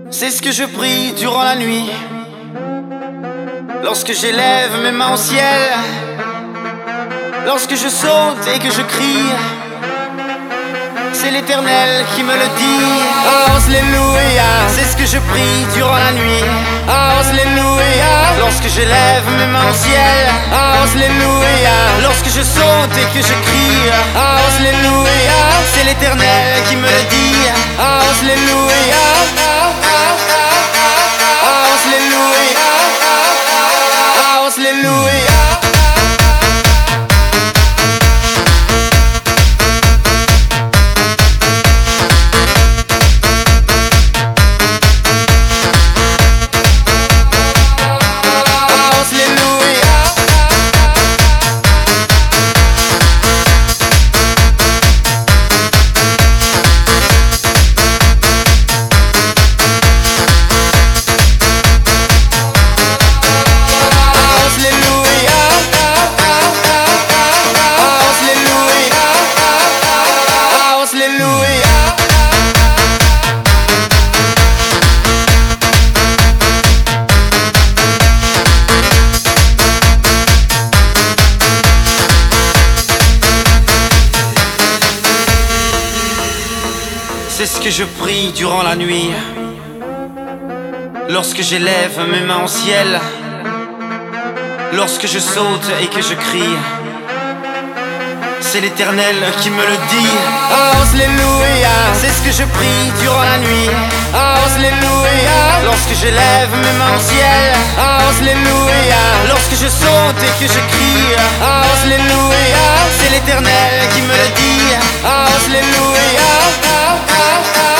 C'est ce que je prie durant la nuit, lorsque j'élève mes mains au ciel, lorsque je saute et que je crie. C'est l'Éternel qui me le dit. Alléluia. C'est ce que je prie durant la nuit. Alléluia. Lorsque j'élève mes mains au ciel. Alléluia. Lorsque je saute et que je crie. Alléluia. C'est l'Éternel qui me le dit. Alléluia. Alléluia. Alléluia. C'est ce que je prie durant la nuit, lorsque j'élève mes mains au ciel, lorsque je saute et que je crie. C'est l'Éternel qui me le dit. Alléluia. C'est ce que je prie durant la nuit. Alléluia. Lorsque j'élève mes mains au ciel. Alléluia. Lorsque je saute et que je crie. Alléluia. C'est l'Éternel qui me le dit. Alléluia.